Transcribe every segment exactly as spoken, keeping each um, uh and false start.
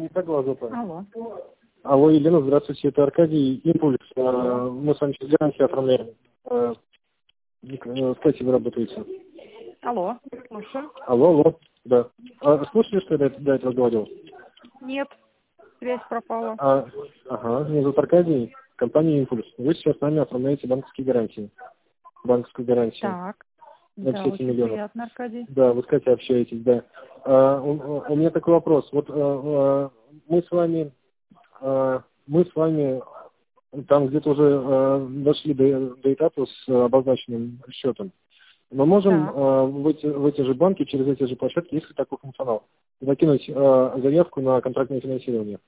как глаза-то? Алло. Алло, Елена, здравствуйте, это Аркадий, Импульс. Мы с вами через гарантию оформляем. Кстати, вы работаете. Алло, слушаю. Алло, алло, да. А слушали, что я до этого говорил? Нет, связь пропала. А, ага, меня зовут Аркадий, компания Импульс. Вы сейчас с нами оформляете банковские гарантии. Банковскую гарантию. Так. На Да, пятьдесят очень миллионов. приятно, Аркадий. Да, вы, кстати, общаетесь, да. А, у, у меня такой вопрос. Вот а, а, мы с вами, а, мы с вами там где-то уже а, дошли до, до этапа с обозначенным счетом. Мы можем Так. а, в, эти, в эти же банки, через эти же площадки, если такой функционал, закинуть а, заявку на контрактное финансирование.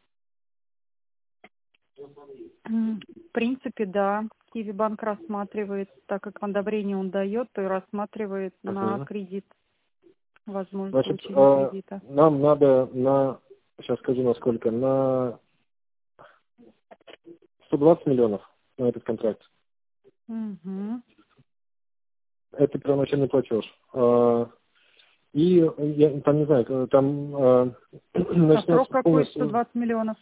В принципе, да. Киви-банк рассматривает, так как одобрение он дает, то и рассматривает Uh-huh. на кредит. Возможность Значит, получения а, кредита. нам надо на, сейчас скажу на сколько, на сто двадцать миллионов на этот контракт. Угу. Это первоначальный платеж. А, и я там не знаю, там а, А срок начнется какой? полностью сто двадцать миллионов.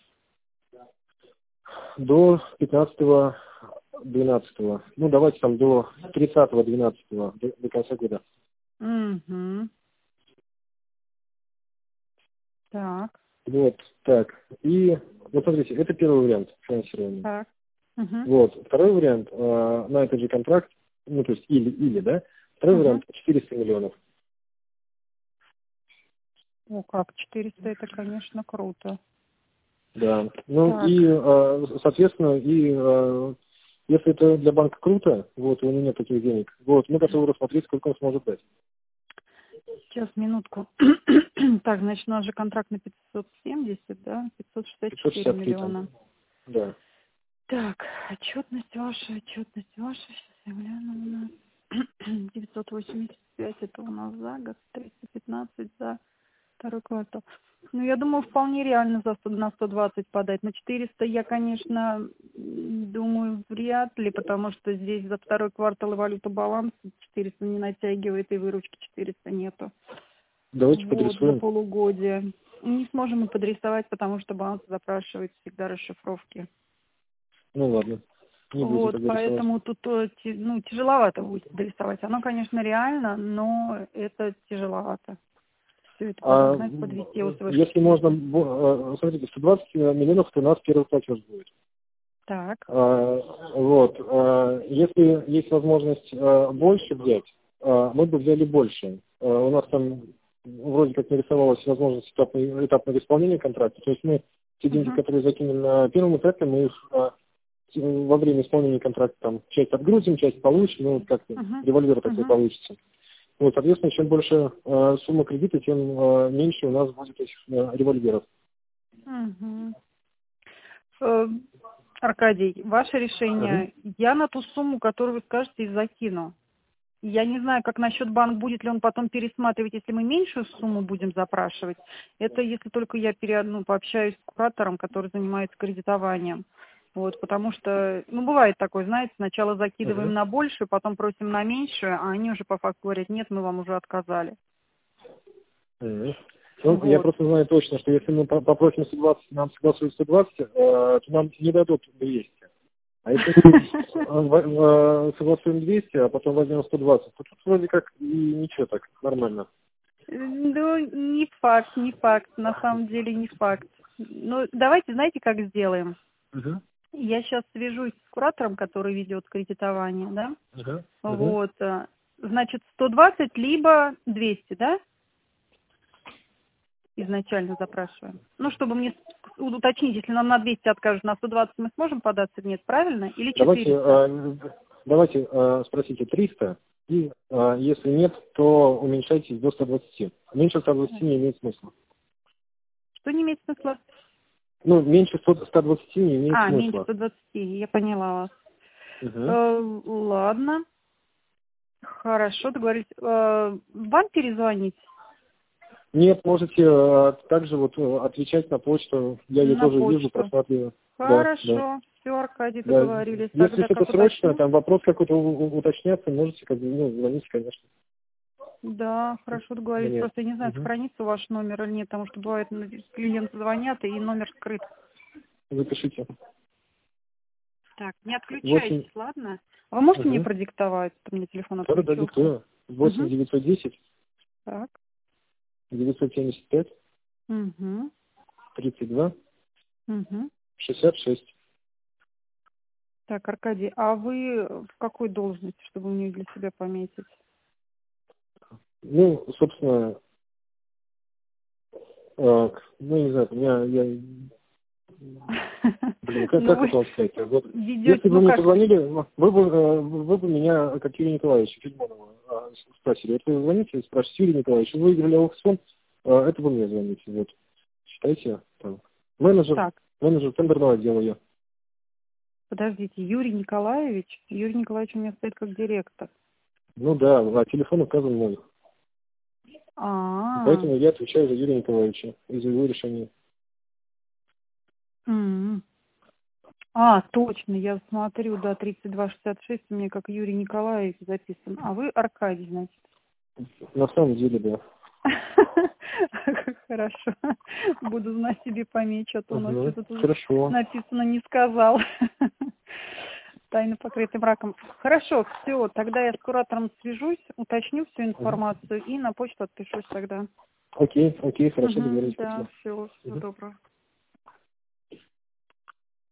до пятнадцатого двенадцатого. Ну, давайте там до тридцатого двенадцатого, до, до конца года. Угу. Так. Вот, так. И, вот смотрите, это первый вариант финансирования. Так. Угу. Вот, второй вариант, а, на этот же контракт, ну, то есть или, или, да, второй Угу. вариант четыреста миллионов. О, как, четыреста, это, конечно, круто. Да, ну Так. и, а, соответственно, и а, если это для банка круто, вот, и у него нет таких денег, вот, мы готовы рассмотреть, сколько он сможет дать. Сейчас, минутку. Так, значит, у нас же контракт на пятьсот семьдесят, да? пятьсот шестьдесят четыре пятьсот шестьдесят три миллиона. там. Да. Так, отчетность ваша, отчетность ваша. Сейчас я гляну у нас. девятьсот восемьдесят пять это у нас за год, триста пятнадцать за второй квартал. Ну, я думаю, вполне реально за сто, на сто двадцать подать. На четыреста я, конечно, думаю, вряд ли, потому что здесь за второй квартал и валюта баланс четыреста не натягивает, и выручки четыреста нету. Давайте Вот, подрисуем. за полугодие. Не сможем мы подрисовать, потому что баланс запрашивает всегда расшифровки. Ну ладно. Не будем Вот, тогда поэтому рисовать. тут э, те- ну, тяжеловато будет дорисовать. Оно, конечно, реально, но это тяжеловато. Все это А подогнать, подвести его свыше если можно, четырёхсот. бо- э, смотрите, сто двадцать миллионов, то у нас первый платеж будет. Так. А, вот. А, если есть возможность а, больше взять, а, мы бы взяли больше. А, у нас там вроде как нарисовалась возможность этапного, этапного исполнения контракта. То есть мы те деньги, Угу. которые закинем на первом этапе, мы их а, во время исполнения контракта там часть отгрузим, часть получим, ну, вот как-то Угу. револьвер такой Угу. получится. Вот, соответственно, чем больше э, сумма кредита, тем э, меньше у нас будет этих э, револьверов. Угу. Э, Аркадий, ваше решение. Угу. Я на ту сумму, которую вы скажете, и закину. Я не знаю, как насчет банк, будет ли он потом пересматривать, если мы меньшую сумму будем запрашивать. Это если только я пере, ну, пообщаюсь с куратором, который занимается кредитованием. Вот, потому что, ну, бывает такое, знаете, сначала закидываем Угу. на большую, потом просим на меньшую, а они уже по факту говорят, нет, мы вам уже отказали. Угу. Ну, Вот. я просто знаю точно, что если мы по- попросим сто двадцать, нам согласуют сто двадцать, э, то нам не дадут двести. А если мы в- в- согласуем двести, а потом возьмем сто двадцать, то тут вроде как и ничего так, нормально. Ну, не факт, не факт, на самом деле не факт. Ну, давайте, знаете, как сделаем? Угу. Я сейчас свяжусь с куратором, который ведет кредитование, да? Угу. Угу. Вот. э, Значит, сто двадцать либо двести, да? Изначально запрашиваем. Ну, чтобы мне с- уточнить, если нам на двести откажут, на сто двадцать мы сможем податься? Нет, правильно? Или Давайте, четыреста? э, давайте э, спросите триста, и э, если нет, то уменьшайтесь до ста двадцати. Меньше ста двадцати не имеет смысла. Что не имеет смысла? Ну, меньше ста двадцати не имеет А, меньше смысла. ста двадцати, я поняла вас. Угу. Э, ладно. Хорошо, договорились. Э, вам перезвонить? Нет, можете э, также вот э, отвечать на почту. Я ее На тоже вижу, почту. просматриваю. Да, да. Хорошо. Все, Аркадий, Да. договорились. Если Тогда что-то как срочно, уточню? там вопрос какой-то у- у- уточняться, можете как бы, ну, звоните, конечно. Да, хорошо договорились. Нет. Просто я не знаю, Угу. сохранится ваш номер или нет, потому что бывает, ну, клиенты звонят, и номер скрыт. Запишите. Так, не отключайтесь, восемь. ладно? А вы можете мне Угу. продиктовать? У меня телефон Да, да, отключился. диктую. восемь девятьсот десять Так. девятьсот семьдесят пять Угу. тридцать два Угу. шестьдесят шесть. Так, Аркадий, а вы в какой должности, чтобы мне для себя пометить? Ну, собственно, э, ну, не знаю, у меня, я, блин, как, Ну, как вы это вам сказать? Вот, ведете, если бы ну вы мне как, позвонили, вы бы, э, вы бы меня, как Юрий Николаевич Федьмонова, э, спросили. Вот вы звоните, спрашиваете, Юрий Николаевич, вы выиграли аукцион, э, это вы мне звоните. Вот, считайте, там, менеджер, так, менеджер тендерного отдела я. подождите, Юрий Николаевич? Юрий Николаевич у меня стоит как директор. Ну да, а телефон указан мой. И А, поэтому я отвечаю за Юрия Николаевича и за его решение. м. А, точно, я смотрю, да, тридцать два шестьдесят шесть у меня как Юрий Николаевич записан. А вы Аркадий, значит. На самом деле, да. Хорошо. Буду знать, себе помечь, а то у нас Угу. что-то тут Хорошо. написано «не сказал». Тайно покрытым раком. Хорошо, все, тогда я с куратором свяжусь, уточню всю информацию и на почту отпишусь тогда. Окей, окей, хорошо, Угу, договорились. да, Спасибо. все, всего Мгм. доброго.